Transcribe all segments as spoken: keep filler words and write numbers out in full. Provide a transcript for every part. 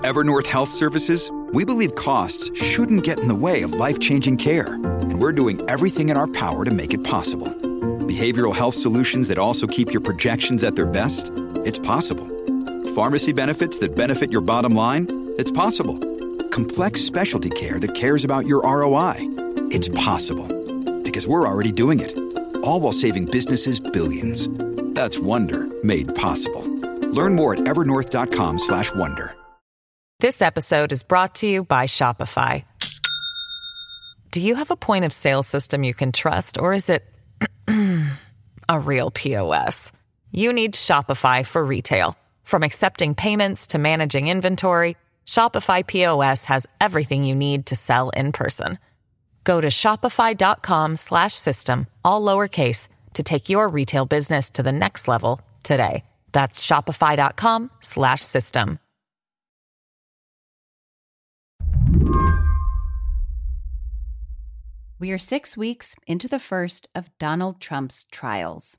Evernorth Health Services, we believe costs shouldn't get in the way of life-changing care, and we're doing everything in our power to make it possible. Behavioral health solutions that also keep your projections at their best? It's possible. Pharmacy benefits that benefit your bottom line? It's possible. Complex specialty care that cares about your R O I? It's possible. Because we're already doing it. All while saving businesses billions. That's Wonder made possible. Learn more at evernorth.com slash wonder. This episode is brought to you by Shopify. Do you have a point of sale system you can trust, or is it a real P O S? You need Shopify for retail. From accepting payments to managing inventory, Shopify P O S has everything you need to sell in person. Go to shopify.com slash system, all lowercase, to take your retail business to the next level today. That's shopify.com slash system. We are six weeks into the first of Donald Trump's trials.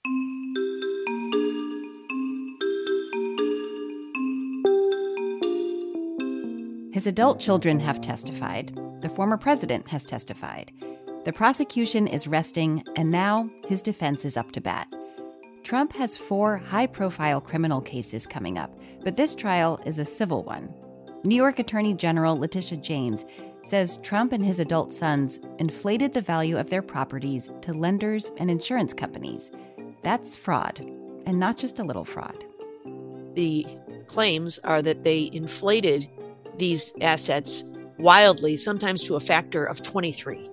His adult children have testified. The former president has testified. The prosecution is resting, and now his defense is up to bat. Trump has four high-profile criminal cases coming up, but this trial is a civil one. New York Attorney General Letitia James says Trump and his adult sons inflated the value of their properties to lenders and insurance companies. That's fraud, and not just a little fraud. The claims are that they inflated these assets wildly, sometimes to a factor of twenty-three.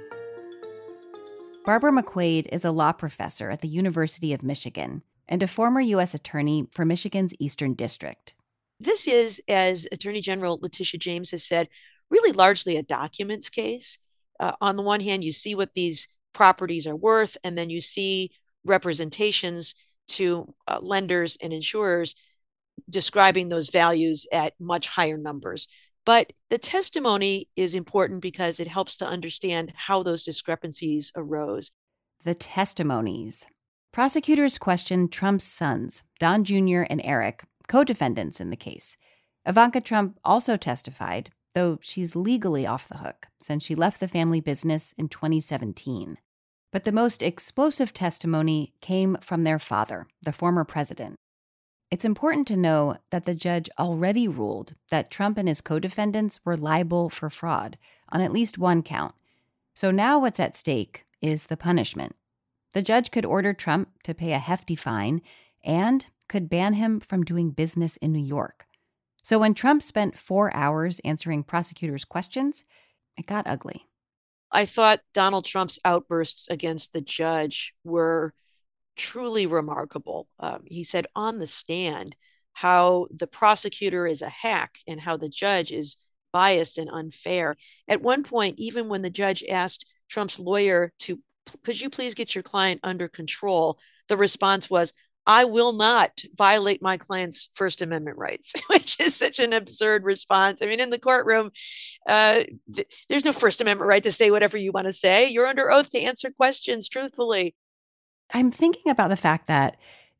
Barbara McQuaid is a law professor at the University of Michigan and a former U S attorney for Michigan's Eastern District. This is, as Attorney General Letitia James has said, really largely a documents case. Uh, on the one hand, you see what these properties are worth, and then you see representations to uh, lenders and insurers describing those values at much higher numbers. But the testimony is important because it helps to understand how those discrepancies arose. The testimonies. Prosecutors questioned Trump's sons, Don Junior and Eric, co-defendants in the case. Ivanka Trump also testified, though she's legally off the hook since she left the family business in twenty seventeen. But the most explosive testimony came from their father, the former president. It's important to know that the judge already ruled that Trump and his co-defendants were liable for fraud on at least one count. So now what's at stake is the punishment. The judge could order Trump to pay a hefty fine and could ban him from doing business in New York. So when Trump spent four hours answering prosecutors' questions, it got ugly. I thought Donald Trump's outbursts against the judge were truly remarkable. Um, he said on the stand how the prosecutor is a hack and how the judge is biased and unfair. At one point, even when the judge asked Trump's lawyer to, could you please get your client under control, the response was, I will not violate my client's First Amendment rights, which is such an absurd response. I mean, in the courtroom, uh, th- there's no First Amendment right to say whatever you want to say. You're under oath to answer questions truthfully. I'm thinking about the fact that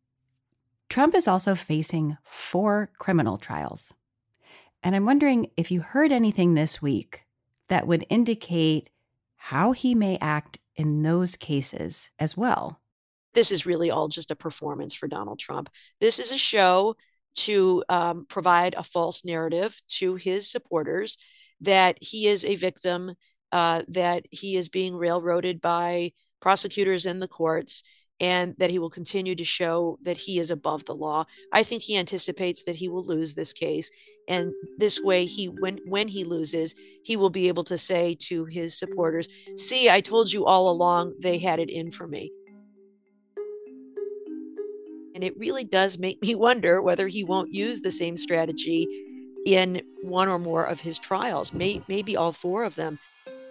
Trump is also facing four criminal trials. And I'm wondering if you heard anything this week that would indicate how he may act in those cases as well. This is really all just a performance for Donald Trump. This is a show to um, provide a false narrative to his supporters that he is a victim, uh, that he is being railroaded by prosecutors and the courts, and that he will continue to show that he is above the law. I think he anticipates that he will lose this case. And this way, he when when he loses, he will be able to say to his supporters, see, I told you all along they had it in for me. And it really does make me wonder whether he won't use the same strategy in one or more of his trials, may, maybe all four of them.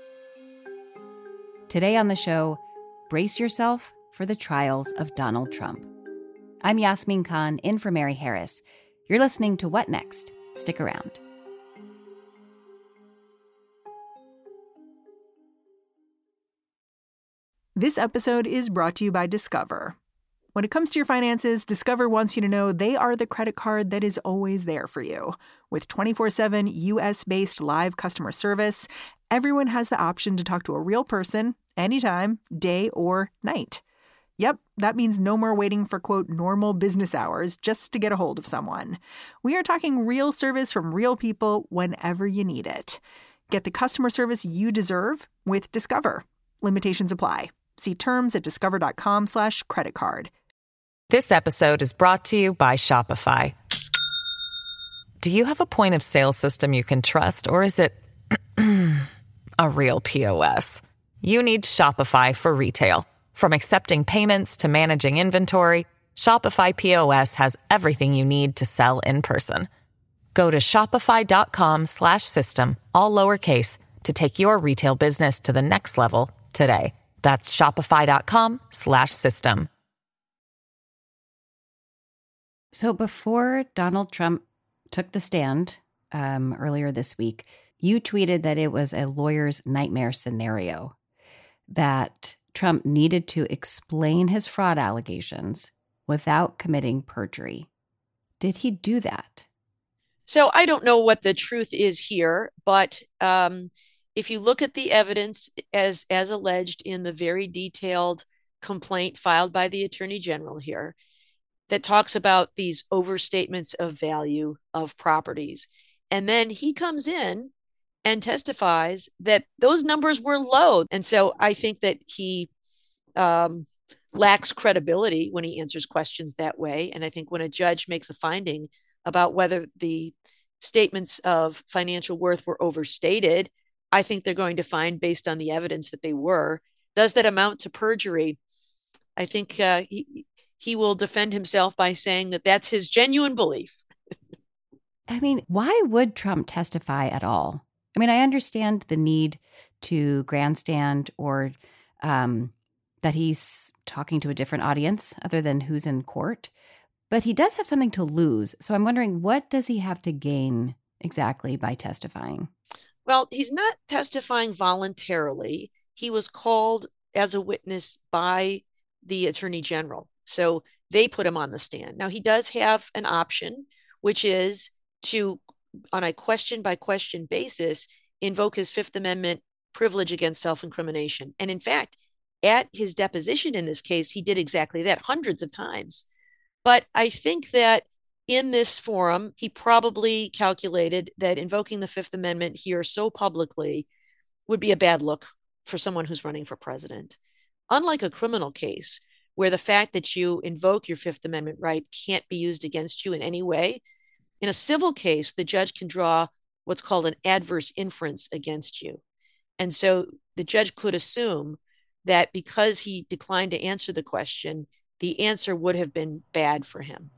Today on the show, brace yourself for the trials of Donald Trump. I'm Yasmin Khan, in for Mary Harris. You're listening to What Next? Stick around. This episode is brought to you by Discover. When it comes to your finances, Discover wants you to know they are the credit card that is always there for you. With twenty-four seven U S-based live customer service, everyone has the option to talk to a real person anytime, day or night. Yep, that means no more waiting for, quote, normal business hours just to get a hold of someone. We are talking real service from real people whenever you need it. Get the customer service you deserve with Discover. Limitations apply. See terms at discover.com slash credit card. This episode is brought to you by Shopify. Do you have a point of sale system you can trust, or is it a real P O S? You need Shopify for retail. From accepting payments to managing inventory, Shopify P O S has everything you need to sell in person. Go to shopify.com slash system, all lowercase, to take your retail business to the next level today. That's shopify.com slash system. So before Donald Trump took the stand um, earlier this week, you tweeted that it was a lawyer's nightmare scenario, that Trump needed to explain his fraud allegations without committing perjury. Did he do that? So I don't know what the truth is here, but um, if you look at the evidence as, as alleged in the very detailed complaint filed by the Attorney General here, that talks about these overstatements of value of properties. And then he comes in and testifies that those numbers were low. And so I think that he um, lacks credibility when he answers questions that way. And I think when a judge makes a finding about whether the statements of financial worth were overstated, I think they're going to find, based on the evidence, that they were. Does that amount to perjury? I think uh, he, he will defend himself by saying that that's his genuine belief. I mean, why would Trump testify at all? I mean, I understand the need to grandstand or um, that he's talking to a different audience other than who's in court, but he does have something to lose. So I'm wondering, what does he have to gain exactly by testifying? Well, he's not testifying voluntarily. He was called as a witness by the Attorney General. So they put him on the stand. Now, he does have an option, which is to, on a question by question basis, invoke his Fifth Amendment privilege against self-incrimination. And in fact, at his deposition in this case, he did exactly that hundreds of times. But I think that in this forum, he probably calculated that invoking the Fifth Amendment here so publicly would be a bad look for someone who's running for president. Unlike a criminal case, where the fact that you invoke your Fifth Amendment right can't be used against you in any way, in a civil case, the judge can draw what's called an adverse inference against you. And so the judge could assume that because he declined to answer the question, the answer would have been bad for him.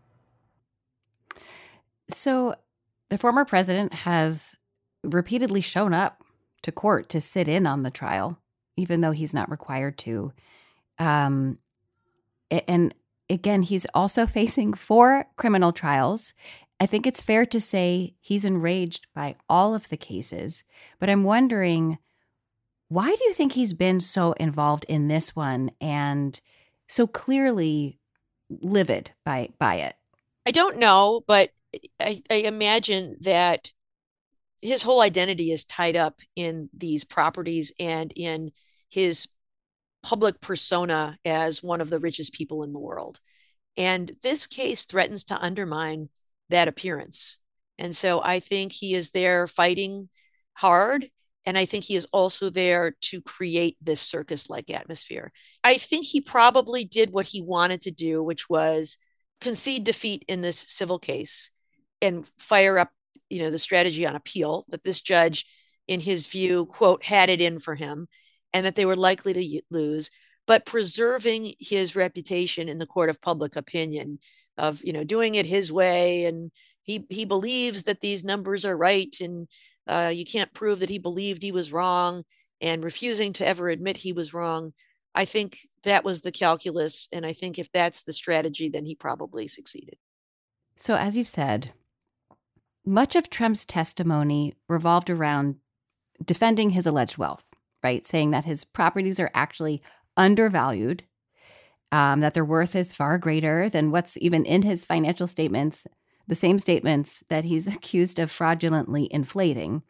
So the former president has repeatedly shown up to court to sit in on the trial, even though he's not required to. Um, and again, he's also facing four criminal trials. I think it's fair to say he's enraged by all of the cases, but I'm wondering, why do you think he's been so involved in this one and so clearly livid by, by it? I don't know, but I, I imagine that his whole identity is tied up in these properties and in his public persona as one of the richest people in the world. And this case threatens to undermine that appearance. And so I think he is there fighting hard. And I think he is also there to create this circus-like atmosphere. I think he probably did what he wanted to do, which was concede defeat in this civil case and fire up, you know, the strategy on appeal that this judge, in his view, quote, had it in for him and that they were likely to lose, but preserving his reputation in the court of public opinion of, you know, doing it his way. And he, he believes that these numbers are right. And uh, you can't prove that he believed he was wrong, and refusing to ever admit he was wrong. I think that was the calculus. And I think if that's the strategy, then he probably succeeded. So as you've said, much of Trump's testimony revolved around defending his alleged wealth, right? Saying that his properties are actually undervalued. um, that their worth is far greater than what's even in his financial statements, the same statements that he's accused of fraudulently inflating.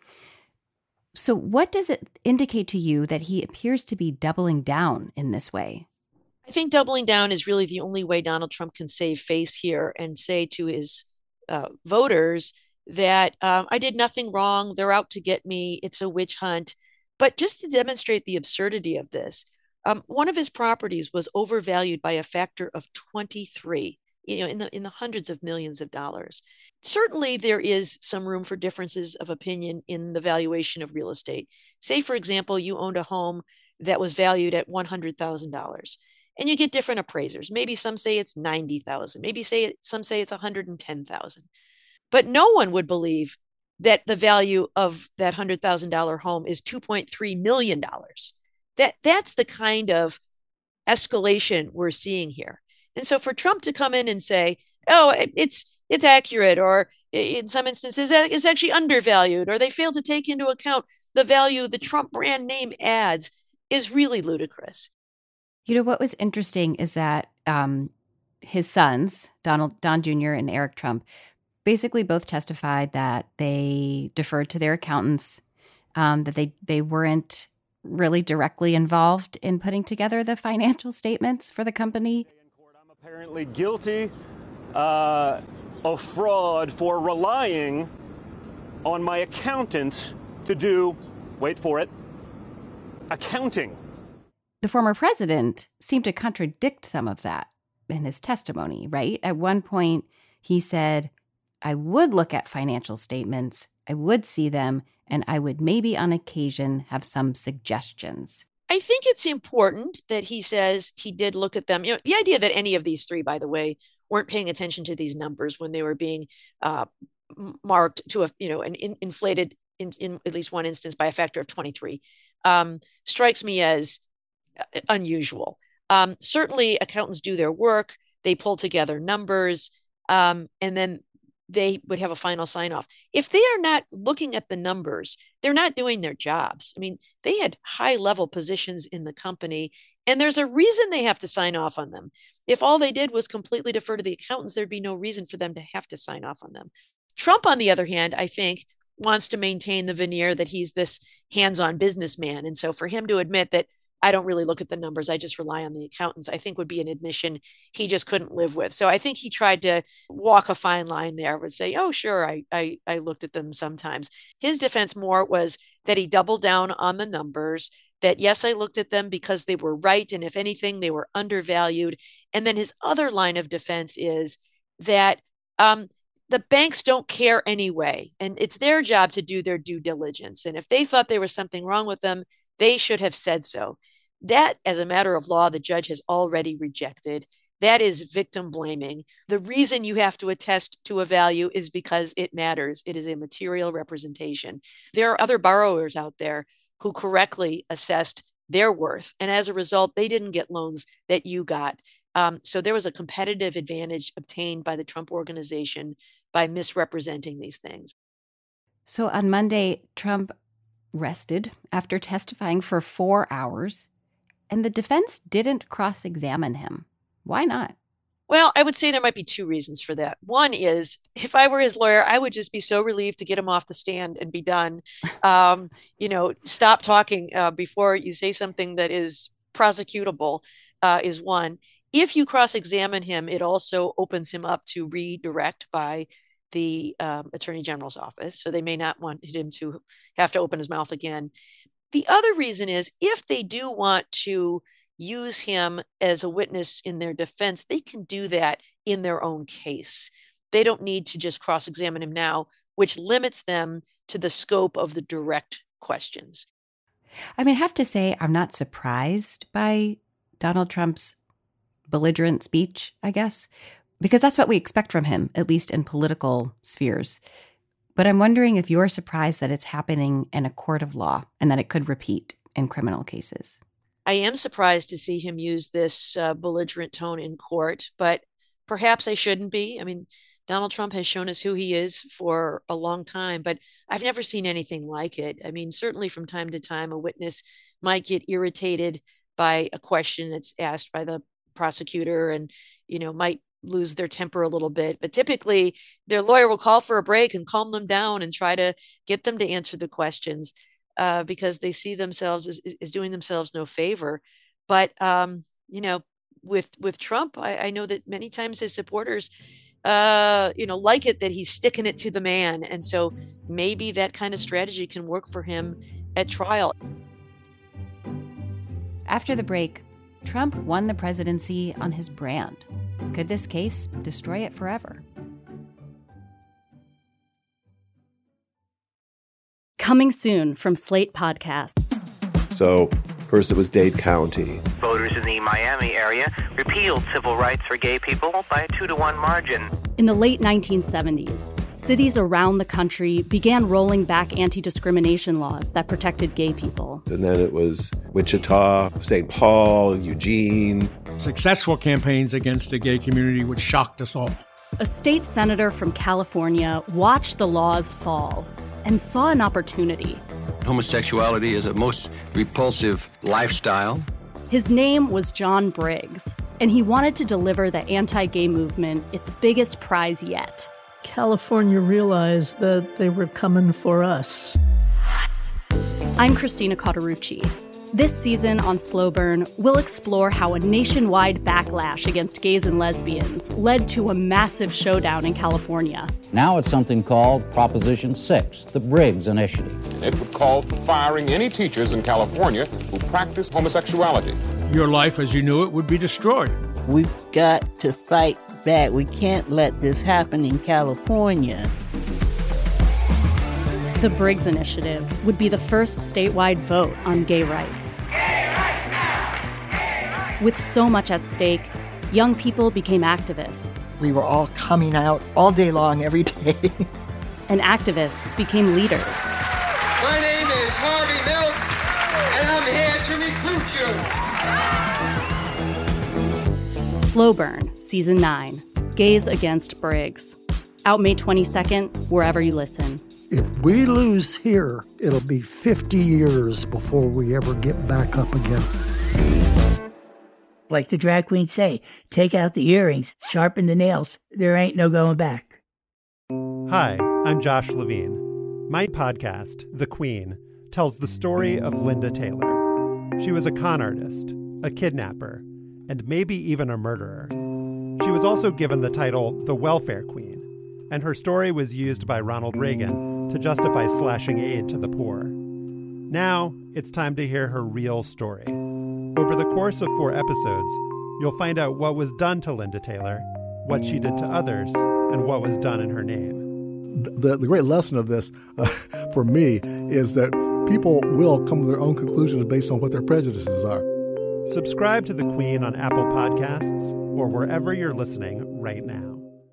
So what does it indicate to you that he appears to be doubling down in this way? I think doubling down is really the only way Donald Trump can save face here and say to his uh, voters that um, I did nothing wrong. They're out to get me. It's a witch hunt. But just to demonstrate the absurdity of this, um, one of his properties was overvalued by a factor of twenty-three, you know, in the in the hundreds of millions of dollars. Certainly, there is some room for differences of opinion in the valuation of real estate. Say, for example, you owned a home that was valued at one hundred thousand dollars. And you get different appraisers. Maybe some say it's ninety thousand. Maybe say it, some say it's one hundred ten thousand. But no one would believe that the value of that one hundred thousand dollars home is two point three million dollars. That that's the kind of escalation we're seeing here. And so for Trump to come in and say, "Oh, it's it's accurate," or in some instances it's actually undervalued, or they failed to take into account the value the Trump brand name adds, is really ludicrous. You know, what was interesting is that um, his sons, Donald, Don Junior and Eric Trump, basically both testified that they deferred to their accountants, um, that they, they weren't really directly involved in putting together the financial statements for the company. I'm apparently guilty uh, of fraud for relying on my accountants to do, wait for it, accounting. The former president seemed to contradict some of that in his testimony, right? At one point, he said, I would look at financial statements, I would see them, and I would maybe on occasion have some suggestions. I think it's important that he says he did look at them. You know, the idea that any of these three, by the way, weren't paying attention to these numbers when they were being uh, marked to a, you know, an in, inflated in, in at least one instance by a factor of twenty-three, um, strikes me as unusual. Um, certainly, accountants do their work. They pull together numbers, um, and then they would have a final sign off. If they are not looking at the numbers, they're not doing their jobs. I mean, they had high level positions in the company, and there's a reason they have to sign off on them. If all they did was completely defer to the accountants, there'd be no reason for them to have to sign off on them. Trump, on the other hand, I think, wants to maintain the veneer that he's this hands-on businessman. And so for him to admit that I don't really look at the numbers, I just rely on the accountants, I think would be an admission he just couldn't live with. So I think he tried to walk a fine line there, would say, oh, sure, I, I, I looked at them sometimes. His defense more was that he doubled down on the numbers, that yes, I looked at them because they were right. And if anything, they were undervalued. And then his other line of defense is that um, the banks don't care anyway. And it's their job to do their due diligence. And if they thought there was something wrong with them, they should have said so. That, as a matter of law, the judge has already rejected. That is victim blaming. The reason you have to attest to a value is because it matters. It is a material representation. There are other borrowers out there who correctly assessed their worth. And as a result, they didn't get loans that you got. Um, so there was a competitive advantage obtained by the Trump organization by misrepresenting these things. So on Monday, Trump rested after testifying for four hours. And the defense didn't cross-examine him. Why not? Well, I would say there might be two reasons for that. One is, if I were his lawyer, I would just be so relieved to get him off the stand and be done. Um, you know, stop talking uh, before you say something that is prosecutable uh, is one. If you cross-examine him, it also opens him up to redirect by the um, Attorney General's office. So they may not want him to have to open his mouth again. The other reason is, if they do want to use him as a witness in their defense, they can do that in their own case. They don't need to just cross-examine him now, which limits them to the scope of the direct questions. I mean, I have to say, I'm not surprised by Donald Trump's belligerent speech, I guess, because that's what we expect from him, at least in political spheres. But I'm wondering if you're surprised that it's happening in a court of law and that it could repeat in criminal cases. I am surprised to see him use this uh, belligerent tone in court, but perhaps I shouldn't be. I mean, Donald Trump has shown us who he is for a long time, but I've never seen anything like it. I mean, certainly from time to time, a witness might get irritated by a question that's asked by the prosecutor and, you know, might lose their temper a little bit. But typically their lawyer will call for a break and calm them down and try to get them to answer the questions uh, because they see themselves as, as doing themselves no favor. But, um, you know, with with Trump, I, I know that many times his supporters, uh, you know, like it that he's sticking it to the man. And so maybe that kind of strategy can work for him at trial. After the break, Trump won the presidency on his brand. Could this case destroy it forever? Coming soon from Slate Podcasts. So, first it was Dade County. Voters in the Miami area repealed civil rights for gay people by a two to one margin. In the late nineteen seventies, cities around the country began rolling back anti-discrimination laws that protected gay people. And then it was Wichita, Saint Paul, Eugene. Successful campaigns against the gay community, which shocked us all. A state senator from California watched the laws fall and saw an opportunity. Homosexuality is a most repulsive lifestyle. His name was John Briggs, and he wanted to deliver the anti-gay movement its biggest prize yet. California realized that they were coming for us. I'm Christina Cauterucci. This season on Slow Burn, we'll explore how a nationwide backlash against gays and lesbians led to a massive showdown in California. Now it's something called Proposition six, the Briggs Initiative. It would call for firing any teachers in California who practice homosexuality. Your life as you knew it would be destroyed. We've got to fight back. We can't let this happen in California. The Briggs Initiative would be the first statewide vote on gay rights. Gay rights now! Gay rights! With so much at stake, young people became activists. We were all coming out all day long, every day. And activists became leaders. My name is Harvey Milk, and I'm here to recruit you. Slow Burn, Season nine, Gays Against Briggs. Out May twenty-second, wherever you listen. If we lose here, it'll be fifty years before we ever get back up again. Like the drag queens say, take out the earrings, sharpen the nails. There ain't no going back. Hi, I'm Josh Levine. My podcast, The Queen, tells the story of Linda Taylor. She was a con artist, a kidnapper, and maybe even a murderer. She was also given the title the Welfare Queen, and her story was used by Ronald Reagan to justify slashing aid to the poor. Now, it's time to hear her real story. Over the course of four episodes, you'll find out what was done to Linda Taylor, what she did to others, and what was done in her name. The, the great lesson of this, uh, for me, is that people will come to their own conclusions based on what their prejudices are. Subscribe to The Queen on Apple Podcasts or wherever you're listening right now.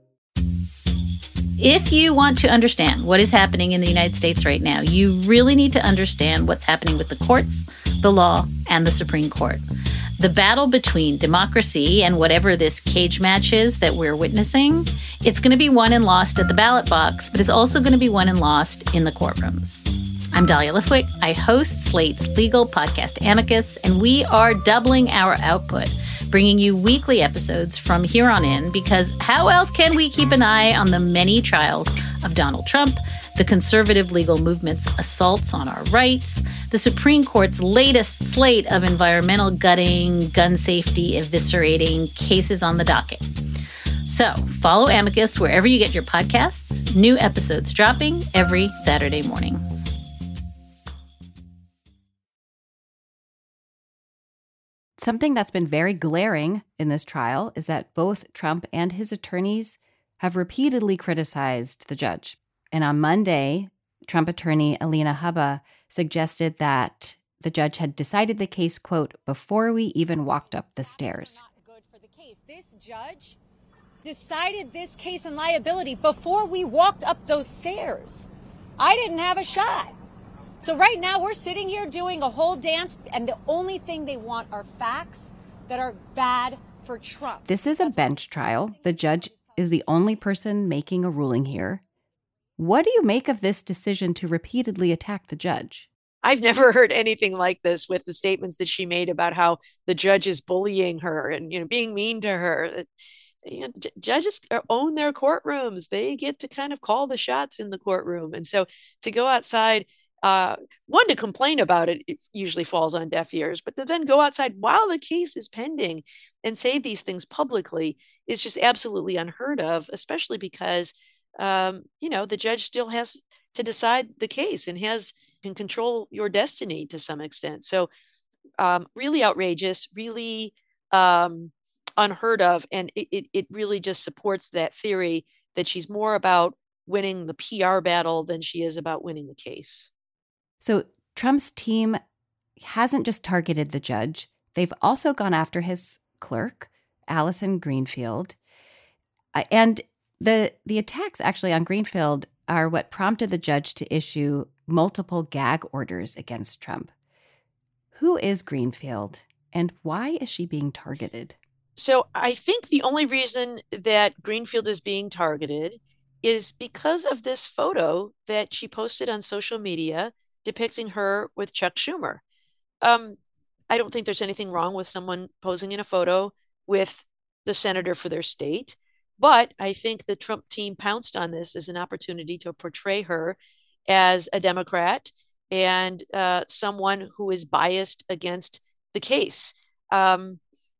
If you want to understand what is happening in the United States right now, you really need to understand what's happening with the courts, the law, and the Supreme Court. The battle between democracy and whatever this cage match is that we're witnessing, it's going to be won and lost at the ballot box, but it's also going to be won and lost in the courtrooms. I'm Dahlia Lithwick. I host Slate's legal podcast Amicus, and we are doubling our output, bringing you weekly episodes from here on in, because how else can we keep an eye on the many trials of Donald Trump, the conservative legal movement's assaults on our rights, the Supreme Court's latest slate of environmental gutting, gun safety eviscerating cases on the docket. So follow Amicus wherever you get your podcasts, new episodes dropping every Saturday morning. Something that's been very glaring in this trial is that both Trump and his attorneys have repeatedly criticized the judge. And on Monday, Trump attorney Alina Habba suggested that the judge had decided the case, quote, before we even walked up the stairs. Not good for the case. This judge decided this case and liability before we walked up those stairs. I didn't have a shot. So right now we're sitting here doing a whole dance, and the only thing they want are facts that are bad for Trump. This is a bench trial. The judge is the only person making a ruling here. What do you make of this decision to repeatedly attack the judge? I've never heard anything like this with the statements that she made about how the judge is bullying her and, you know, being mean to her. You know, j- judges own their courtrooms. They get to kind of call the shots in the courtroom. And so to go outside, uh, one, to complain about it, it usually falls on deaf ears, but to then go outside while the case is pending and say these things publicly is just absolutely unheard of, especially because, um, you know, the judge still has to decide the case and has can control your destiny to some extent. So um, really outrageous, really um, unheard of. And it, it, it really just supports that theory that she's more about winning the P R battle than she is about winning the case. So Trump's team hasn't just targeted the judge. They've also gone after his clerk, Allison Greenfield. Uh, and the the attacks actually on Greenfield are what prompted the judge to issue multiple gag orders against Trump. Who is Greenfield and why is she being targeted? So I think the only reason that Greenfield is being targeted is because of this photo that she posted on social media depicting her with Chuck Schumer. Um, I don't think there's anything wrong with someone posing in a photo with the senator for their state, but I think the Trump team pounced on this as an opportunity to portray her as a Democrat and uh, someone who is biased against the case. Um,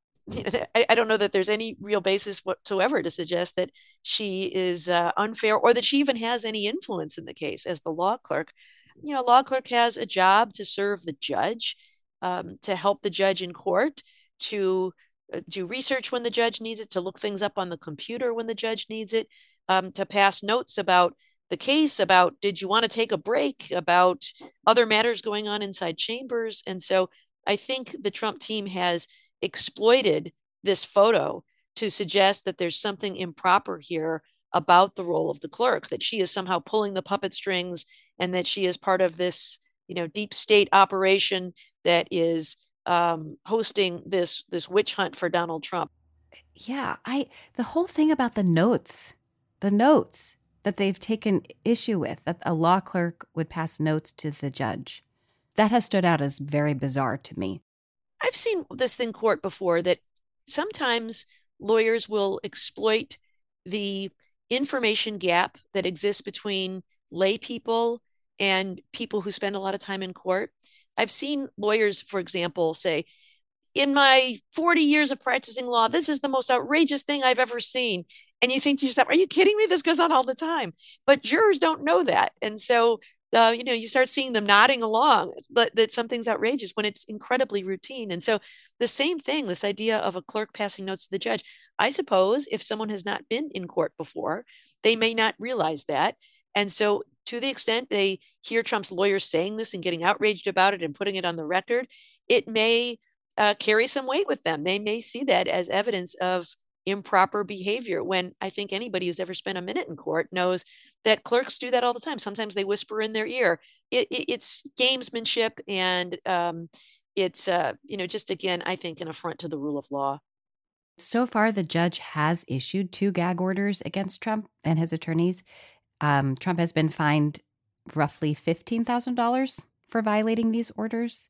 I, I don't know that there's any real basis whatsoever to suggest that she is uh, unfair or that she even has any influence in the case as the law clerk. You know, law clerk has a job to serve the judge, um, to help the judge in court, to uh, do research when the judge needs it, to look things up on the computer when the judge needs it, um, to pass notes about the case, about did you want to take a break, about other matters going on inside chambers. And so I think the Trump team has exploited this photo to suggest that there's something improper here about the role of the clerk, that she is somehow pulling the puppet strings and that she is part of this, you know, deep state operation that is um, hosting this this witch hunt for Donald Trump. Yeah, I the whole thing about the notes, the notes that they've taken issue with, that a law clerk would pass notes to the judge, that has stood out as very bizarre to me. I've seen this in court before, that sometimes lawyers will exploit the information gap that exists between lay people and people who spend a lot of time in court. I've seen lawyers, for example, say, in my forty years of practicing law, this is the most outrageous thing I've ever seen. And you think to yourself, are you kidding me? This goes on all the time. But jurors don't know that. And so, uh, you know, you start seeing them nodding along, but that something's outrageous when it's incredibly routine. And so the same thing, this idea of a clerk passing notes to the judge, I suppose if someone has not been in court before, they may not realize that. And so to the extent they hear Trump's lawyers saying this and getting outraged about it and putting it on the record, it may uh, carry some weight with them. They may see that as evidence of improper behavior, when I think anybody who's ever spent a minute in court knows that clerks do that all the time. Sometimes they whisper in their ear. It, it, it's gamesmanship, and um, it's, uh, you know, just again, I think an affront to the rule of law. So far, the judge has issued two gag orders against Trump and his attorneys. Um, Trump has been fined roughly fifteen thousand dollars for violating these orders.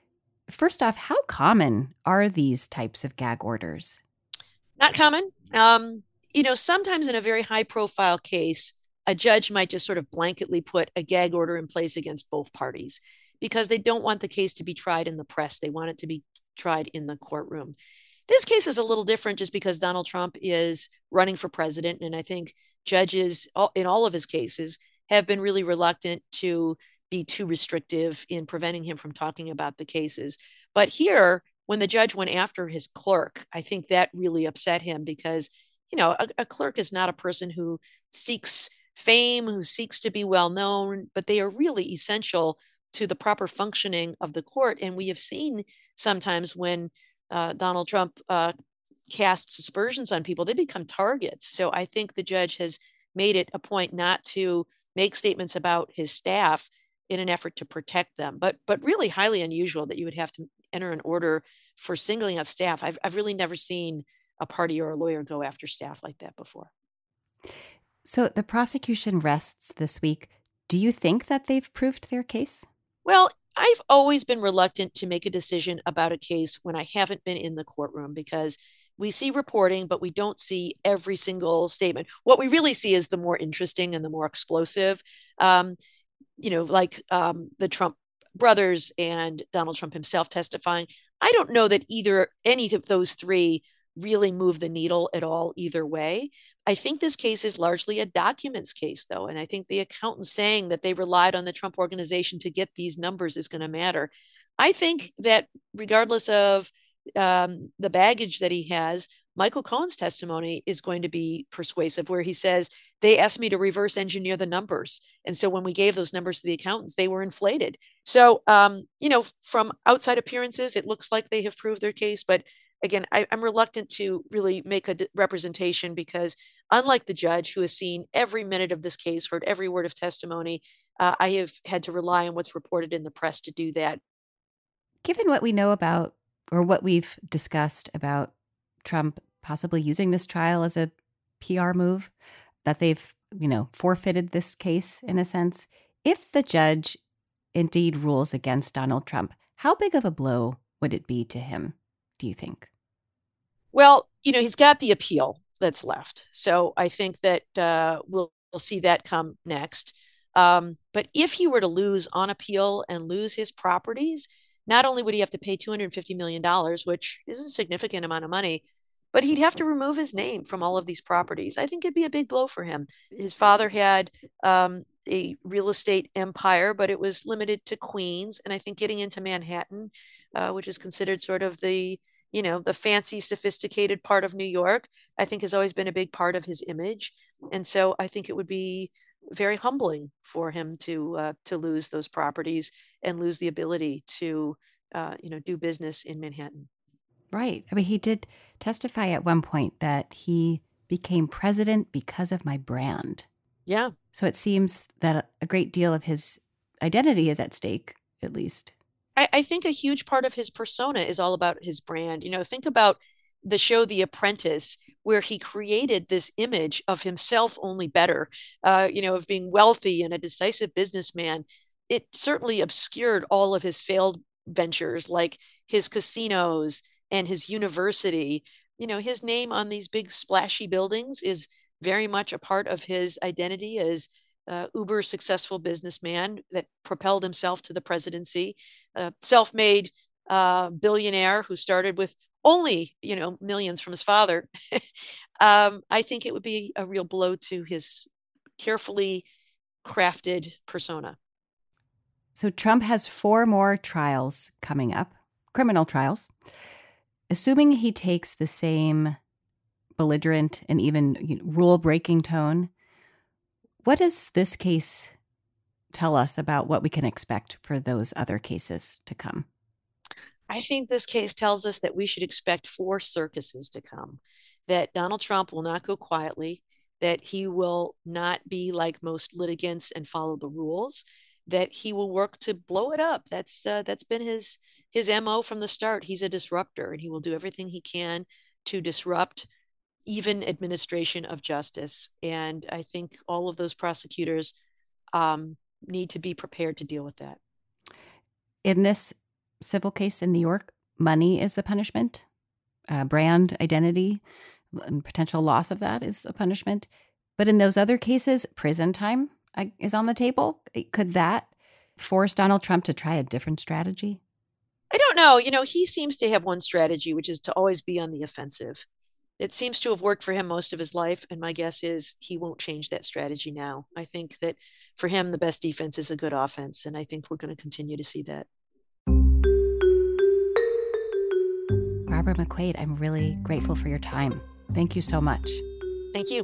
First off, how common are these types of gag orders? Not common. Um, you know, sometimes in a very high profile case, a judge might just sort of blanketly put a gag order in place against both parties because they don't want the case to be tried in the press. They want it to be tried in the courtroom. This case is a little different just because Donald Trump is running for president. And I think judges in all of his cases have been really reluctant to be too restrictive in preventing him from talking about the cases. But here, when the judge went after his clerk, I think that really upset him because, you know, a, a clerk is not a person who seeks fame, who seeks to be well known, but they are really essential to the proper functioning of the court. And we have seen sometimes when uh, Donald Trump uh, casts aspersions on people, they become targets. So I think the judge has made it a point not to make statements about his staff in an effort to protect them, but but really highly unusual that you would have to enter an order for singling out staff. I've I've really never seen a party or a lawyer go after staff like that before. So the prosecution rests this week. Do you think that they've proved their case? Well, I've always been reluctant to make a decision about a case when I haven't been in the courtroom, because we see reporting, but we don't see every single statement. What we really see is the more interesting and the more explosive, um, you know, like um, the Trump brothers and Donald Trump himself testifying. I don't know that either any of those three really move the needle at all either way. I think this case is largely a documents case, though. And I think the accountant saying that they relied on the Trump organization to get these numbers is going to matter. I think that regardless of um, the baggage that he has, Michael Cohen's testimony is going to be persuasive, where he says, they asked me to reverse engineer the numbers. And so when we gave those numbers to the accountants, they were inflated. So, um, you know, from outside appearances, it looks like they have proved their case. But again, I, I'm reluctant to really make a d- representation because unlike the judge who has seen every minute of this case, heard every word of testimony, uh, I have had to rely on what's reported in the press to do that. Given what we know about, or what we've discussed about Trump possibly using this trial as a P R move, that they've, you know, forfeited this case in a sense, if the judge indeed rules against Donald Trump, how big of a blow would it be to him, do you think? Well, you know, he's got the appeal that's left. So I think that uh, we'll, we'll see that come next. Um, but if he were to lose on appeal and lose his properties, not only would he have to pay two hundred fifty million dollars, which is a significant amount of money, but he'd have to remove his name from all of these properties. I think it'd be a big blow for him. His father had um, a real estate empire, but it was limited to Queens. And I think getting into Manhattan, uh, which is considered sort of the, you know, the fancy, sophisticated part of New York, I think has always been a big part of his image. And so I think it would be very humbling for him to uh, to lose those properties and lose the ability to, uh, you know, do business in Manhattan. Right. I mean, he did testify at one point that he became president because of my brand. Yeah. So it seems that a great deal of his identity is at stake, at least. I, I think a huge part of his persona is all about his brand. You know, think about the show The Apprentice, where he created this image of himself only better, uh, you know, of being wealthy and a decisive businessman. It certainly obscured all of his failed ventures, like his casinos and his university. You know, his name on these big splashy buildings is very much a part of his identity as uh, uber successful businessman that propelled himself to the presidency, a self-made uh, billionaire who started with only, you know, millions from his father. um, I think it would be a real blow to his carefully crafted persona. So Trump has four more trials coming up, criminal trials. Assuming he takes the same belligerent and even you know, rule-breaking tone, what does this case tell us about what we can expect for those other cases to come? I think this case tells us that we should expect four circuses to come, that Donald Trump will not go quietly, that he will not be like most litigants and follow the rules, that he will work to blow it up. That's uh, that's been his his M O from the start. He's a disruptor, and he will do everything he can to disrupt even administration of justice. And I think all of those prosecutors um, need to be prepared to deal with that. In this civil case in New York, money is the punishment. Uh, brand identity and potential loss of that is a punishment. But in those other cases, prison time is on the table. Could that force Donald Trump to try a different strategy? I don't know. You know, he seems to have one strategy, which is to always be on the offensive. It seems to have worked for him most of his life. And my guess is he won't change that strategy now. I think that for him, the best defense is a good offense. And I think we're going to continue to see that. Barbara McQuade, I'm really grateful for your time. Thank you so much. Thank you.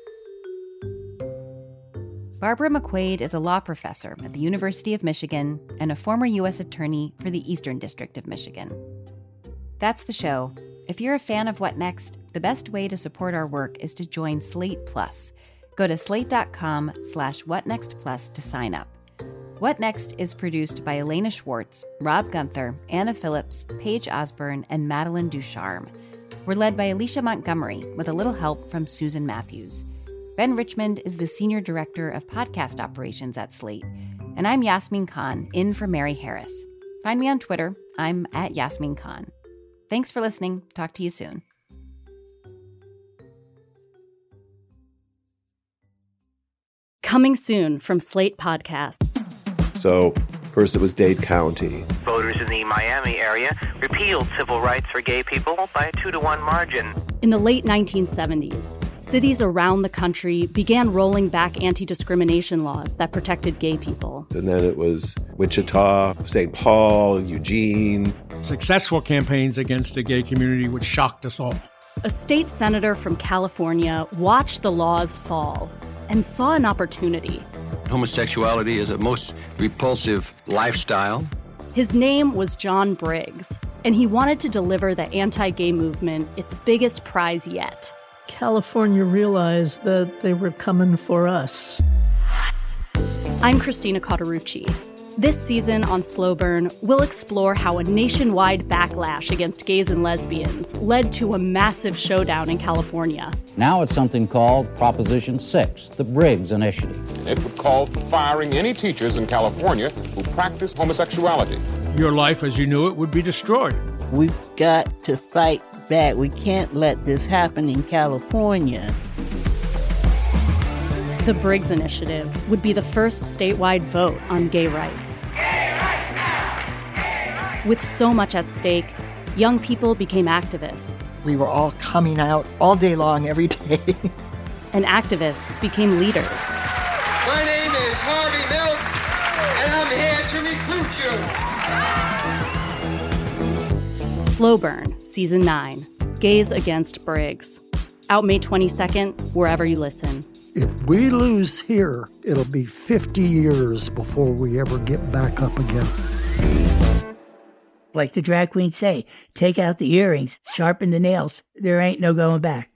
Barbara McQuade is a law professor at the University of Michigan and a former U S attorney for the Eastern District of Michigan. That's the show. If you're a fan of What Next, the best way to support our work is to join Slate Plus. Go to slate.com slash whatnextplus to sign up. What Next is produced by Elena Schwartz, Rob Gunther, Anna Phillips, Paige Osborne, and Madeline Ducharme. We're led by Alicia Montgomery with a little help from Susan Matthews. Ben Richmond is the Senior Director of Podcast Operations at Slate. And I'm Yasmin Khan, in for Mary Harris. Find me on Twitter. I'm at Yasmin Khan. Thanks for listening. Talk to you soon. Coming soon from Slate Podcasts. So, first it was Dade County. Voters in the Miami area repealed civil rights for gay people by a two to one margin. In the late nineteen seventies, cities around the country began rolling back anti-discrimination laws that protected gay people. And then it was Wichita, Saint Paul, Eugene. Successful campaigns against the gay community, which shocked us all. A state senator from California watched the laws fall and saw an opportunity. Homosexuality is a most repulsive lifestyle. His name was John Briggs, and he wanted to deliver the anti-gay movement its biggest prize yet. California realized that they were coming for us. I'm Christina Cauterucci. This season on Slow Burn, we'll explore how a nationwide backlash against gays and lesbians led to a massive showdown in California. Now it's something called Proposition six, the Briggs Initiative. It would call for firing any teachers in California who practice homosexuality. Your life as you knew it would be destroyed. We've got to fight back. We can't let this happen in California. The Briggs Initiative would be the first statewide vote on gay rights. Gay rights now! Gay rights! With so much at stake, young people became activists. We were all coming out all day long, every day. And activists became leaders. My name is Harvey Milk, and I'm here to recruit you. Slow Burn, Season nine, Gays Against Briggs. Out May twenty-second, wherever you listen. If we lose here, it'll be fifty years before we ever get back up again. Like the drag queens say, take out the earrings, sharpen the nails. There ain't no going back.